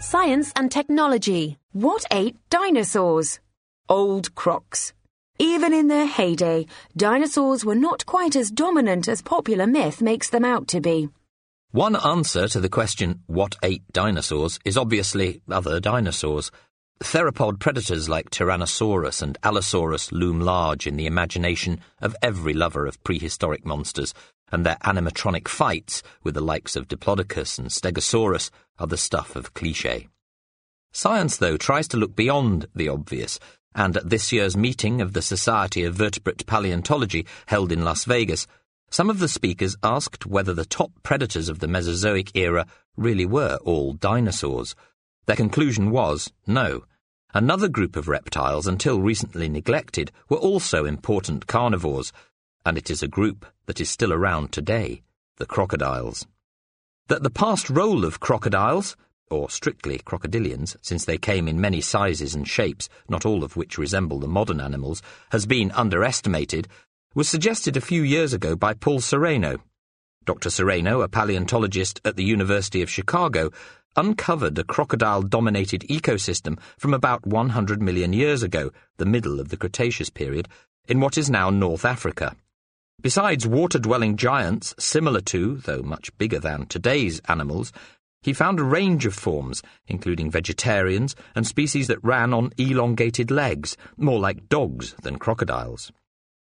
Science and technology. What ate dinosaurs? Old crocs. Even in their heyday, dinosaurs were not quite as dominant as popular myth makes them out to be. One answer to the question, what ate dinosaurs, is obviously other dinosaurs. Theropod predators like Tyrannosaurus and Allosaurus loom large in the imagination of every lover of prehistoric monsters, and their animatronic fights with the likes of Diplodocus and Stegosaurus are the stuff of cliché. Science, though, tries to look beyond the obvious, and at this year's meeting of the Society of Vertebrate Paleontology held in Las Vegas, some of the speakers asked whether the top predators of the Mesozoic era really were all dinosaurs. Their conclusion was no. Another group of reptiles, until recently neglected, were also important carnivores, and it is a group that is still around today, the crocodiles. That the past role of crocodiles, or strictly crocodilians, since they came in many sizes and shapes, not all of which resemble the modern animals, has been underestimated, was suggested a few years ago by Paul Sereno. Dr. Sereno, a paleontologist at the University of Chicago, uncovered a crocodile-dominated ecosystem from about 100 million years ago, the middle of the Cretaceous period, in what is now North Africa. Besides water-dwelling giants similar to, though much bigger than, today's animals, he found a range of forms, including vegetarians and species that ran on elongated legs, more like dogs than crocodiles.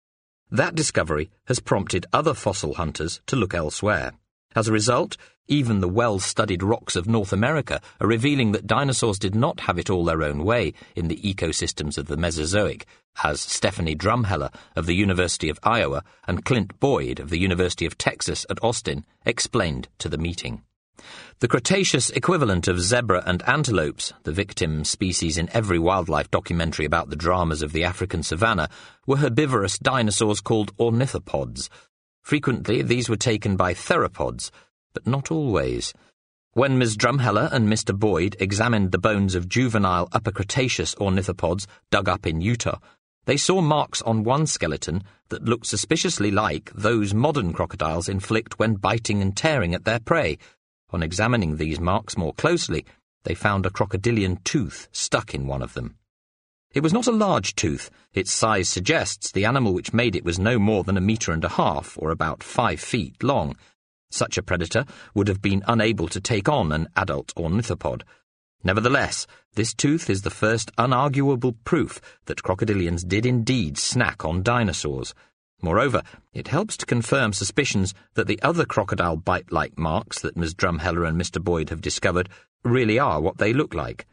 That discovery has prompted other fossil hunters to look elsewhere. As a result, even the well-studied rocks of North America are revealing that dinosaurs did not have it all their own way in the ecosystems of the Mesozoic, as Stephanie Drumheller of the University of Iowa and Clint Boyd of the University of Texas at Austin explained to the meeting. The Cretaceous equivalent of zebra and antelopes, the victim species in every wildlife documentary about the dramas of the African savanna, were herbivorous dinosaurs called ornithopods. Frequently, these were taken by theropods, but not always. When Ms. Drumheller and Mr. Boyd examined the bones of juvenile Upper Cretaceous ornithopods dug up in Utah, they saw marks on one skeleton that looked suspiciously like those modern crocodiles inflict when biting and tearing at their prey. On examining these marks more closely, they found a crocodilian tooth stuck in one of them. It was not a large tooth. Its size suggests the animal which made it was no more than 1.5 meters, or about 5 feet, long. Such a predator would have been unable to take on an adult ornithopod. Nevertheless, this tooth is the first unarguable proof that crocodilians did indeed snack on dinosaurs. Moreover, it helps to confirm suspicions that the other crocodile bite-like marks that Ms. Drumheller and Mr. Boyd have discovered really are what they look like.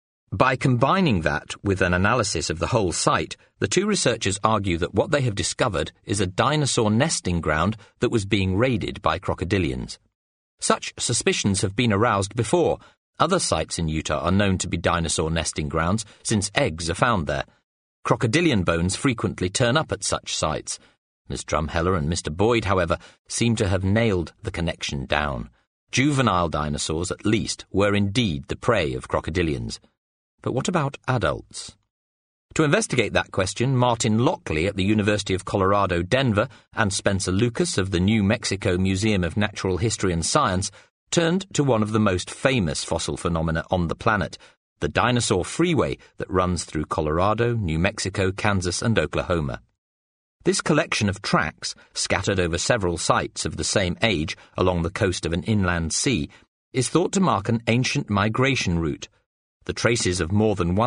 By combining that with an analysis of the whole site, the two researchers argue that what they have discovered is a dinosaur nesting ground that was being raided by crocodilians. Such suspicions have been aroused before. Other sites in Utah are known to be dinosaur nesting grounds, since eggs are found there. Crocodilian bones frequently turn up at such sites. Ms. Drumheller and Mr. Boyd, however, seem to have nailed the connection down. Juvenile dinosaurs, at least, were indeed the prey of crocodilians. But what about adults? To investigate that question, Martin Lockley at the University of Colorado, Denver, and Spencer Lucas of the New Mexico Museum of Natural History and Science turned to one of the most famous fossil phenomena on the planet, the dinosaur freeway that runs through Colorado, New Mexico, Kansas, and Oklahoma. This collection of tracks, scattered over several sites of the same age along the coast of an inland sea, is thought to mark an ancient migration route. The traces of more than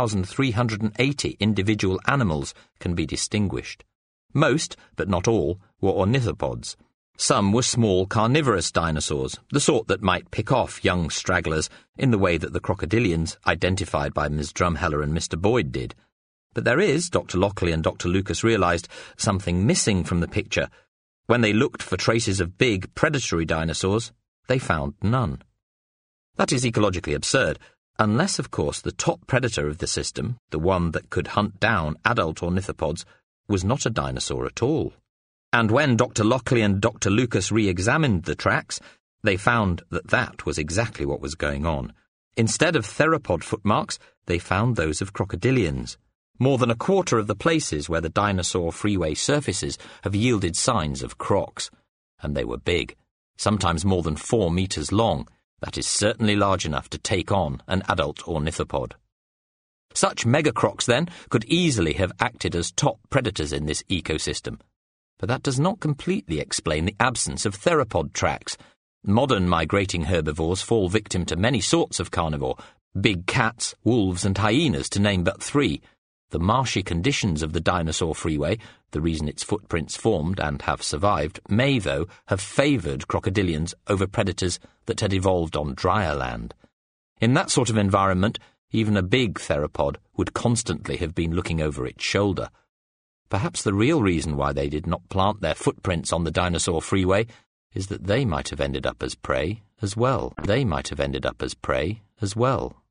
1,380 individual animals can be distinguished. Most, but not all, were ornithopods. Some were small carnivorous dinosaurs, the sort that might pick off young stragglers in the way that the crocodilians, identified by Ms. Drumheller and Mr. Boyd, did. But there is, Dr. Lockley and Dr. Lucas realised, something missing from the picture. When they looked for traces of big, predatory dinosaurs, they found none. That is ecologically absurd, unless, of course, the top predator of the system, the one that could hunt down adult ornithopods, was not a dinosaur at all. And when Dr. Lockley and Dr. Lucas re-examined the tracks, they found that that was exactly what was going on. Instead of theropod footmarks, they found those of crocodilians. More than a quarter of the places where the dinosaur freeway surfaces have yielded signs of crocs. And they were big, sometimes more than 4 meters long, That is certainly large enough to take on an adult ornithopod. Such megacrocs, then, could easily have acted as top predators in this ecosystem. But that does not completely explain the absence of theropod tracks. Modern migrating herbivores fall victim to many sorts of carnivore, big cats, wolves and hyenas to name but three. The marshy conditions of the dinosaur freeway, the reason its footprints formed and have survived, may, though, have favoured crocodilians over predators that had evolved on drier land. In that sort of environment, even a big theropod would constantly have been looking over its shoulder. Perhaps the real reason why they did not plant their footprints on the dinosaur freeway is that they might have ended up as prey as well.